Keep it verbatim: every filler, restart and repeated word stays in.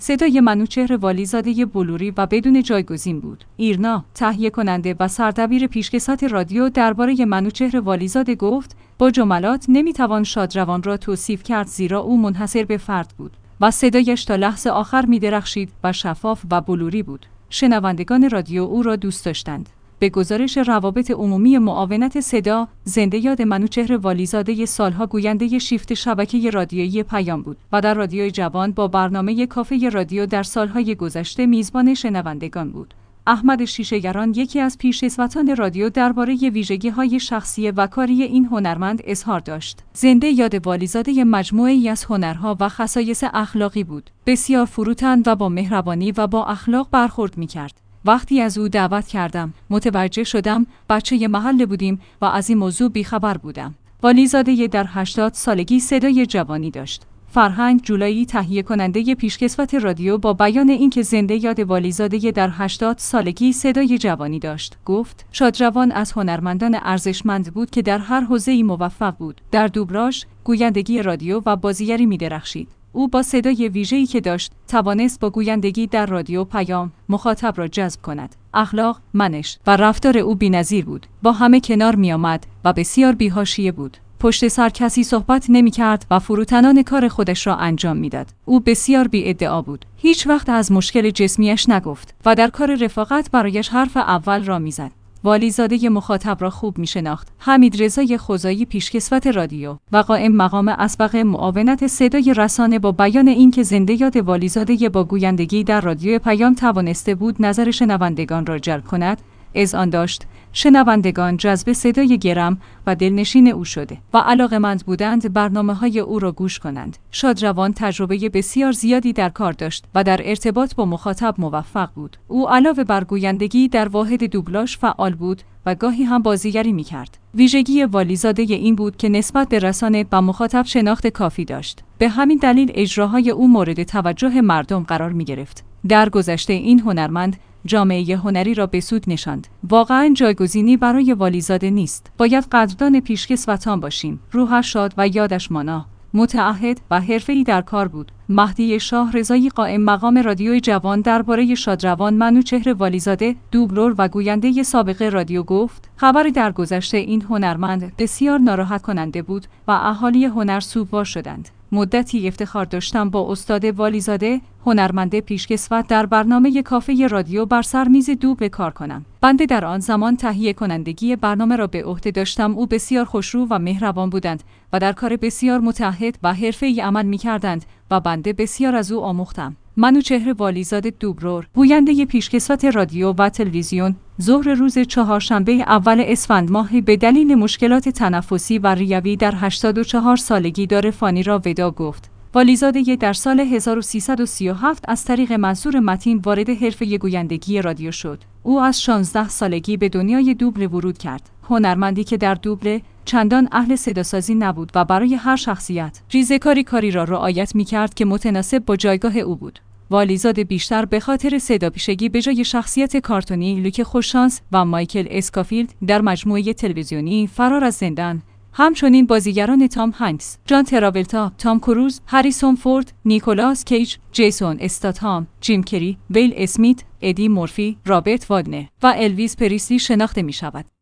صدای منوچهر والیزاده بلوری و بدون جایگزین بود. ایرنا، تهیه کننده و سردبیر پیشکسوت رادیو، درباره منوچهر والیزاده گفت: با جملات نمیتوان شادروان را توصیف کرد، زیرا او منحصر به فرد بود و صدایش تا لحظه آخر می‌درخشید و شفاف و بلوری بود. شنوندگان رادیو او را دوست داشتند. به گزارش روابط عمومی معاونت صدا، زنده یاد منوچهر والیزاده سالها گوینده شیفت شبکه رادیویی پیام بود و در رادیوی جوان با برنامه کافه رادیو در سالهای گذشته میزبان شنوندگان بود. احمد شیشه‌گران، یکی از پیشکسوتان رادیو، درباره ویژگی‌های شخصی و کاری این هنرمند اظهار داشت: زنده یاد والیزاده مجموعه‌ای از هنرها و خصایص اخلاقی بود. بسیار فروتن و با مهربانی و با اخلاق برخورد می‌کرد. وقتی از او دعوت کردم، متوجه شدم بچه محله بودیم و از این موضوع بیخبر بودم. والیزاده در هشتاد سالگی صدای جوانی داشت. فرهنگ جولایی، تهیه کننده پیشکسوت رادیو، با بیان اینکه زنده یاد والیزاده در هشتاد سالگی صدای جوانی داشت، گفت: شادروان از هنرمندان ارزشمند بود که در هر حوزه‌ای موفق بود. در دوبلاژ، گویندگی رادیو و بازیگری می‌درخشید. او با صدای ویژه‌ای که داشت، توانست با گویندگی در رادیو پیام مخاطب را جذب کند. اخلاق، منش و رفتار او بی‌نظیر بود. با همه کنار می‌آمد و بسیار بی‌حاشیه بود. پشت سر کسی صحبت نمی‌کرد و فروتنانه کار خودش را انجام می‌داد. او بسیار بی‌ادعا بود. هیچ وقت از مشکل جسمیش نگفت و در کار رفاقت برایش حرف اول را می‌زد. والیزاده مخاطب را خوب می‌شناخت. حمید رضای خوزایی، پیشکسوت رادیو و قائم مقام اسبق معاونت صدای رسانه، با بیان اینکه زنده یاد والیزاده با گویندگی در رادیو پیام توانسته بود نظر شنوندگان را جلب کند، اذعان داشت: شنوندگان جذب صدای گرم و دلنشین او شده و علاقه‌مند بودند برنامه‌های او را گوش کنند. شادروان تجربه بسیار زیادی در کار داشت و در ارتباط با مخاطب موفق بود. او علاوه بر گویندگی در واحد دوبلاژ فعال بود و گاهی هم بازیگری می‌کرد. ویژگی والیزاده این بود که نسبت به رسانه و مخاطب شناخت کافی داشت. به همین دلیل اجراهای او مورد توجه مردم قرار می‌گرفت. در گذشته این هنرمند جامعه هنری را به سود نشاند. واقعاً جایگزینی برای والیزاده نیست. باید قدردان پیشکسوتان باشیم. روحش شاد و یادش مانا. متعهد و حرفه‌ای در کار بود. مهدی شاه رضایی، قائم مقام رادیوی جوان، درباره شادروان منوچهر والیزاده، دوبلور و گوینده سابق رادیو گفت: خبر درگذشته این هنرمند بسیار ناراحت کننده بود و اهالی هنر سوگوار شدند. مدتی افتخار داشتم با استاد والیزاده، هنرمند پیشکسوت، در برنامه کافه رادیو بر سر میز دوبل کار کنم. بنده در آن زمان تهیه کنندگی برنامه را به عهده داشتم. او بسیار خوشرو و مهربان بودند و در کار بسیار متعهد و حرفه‌ای عمل می‌کردند و بنده بسیار از او آموختم. منوچهر والیزاده دوبلور، گوینده پیشکسوت رادیو و تلویزیون، ظهر روز چهارشنبه اول اسفند ماه به دلیل مشکلات تنفسی و ریوی در هشتاد و چهار سالگی دار فانی را ودا گفت. والیزاده در سال هزار و سیصد و سی و هفت از طریق منصور متین وارد حرفه گویندگی رادیو شد. او از شانزده سالگی به دنیای دوبل ورود کرد. هنرمندی که در دوبل چندان اهل صداسازی نبود و برای هر شخصیت ریزه‌کاری کاری را رعایت می‌کرد که متناسب با جایگاه او بود. والیزاده بیشتر به خاطر صداپیشگی به جای شخصیت کارتونی لوک خوششانس و مایکل اسکافیلد در مجموعه تلویزیونی فرار از زندان، همچنین بازیگران تام هانکس، جان تراولتا، تام کروز، هریسون فورد، نیکولاس کیج، جیسون استاتهام، جیم کری، ویل اسمیت، ادی مورفی، رابرت واگنر و الویس پریسلی شناخته می شود.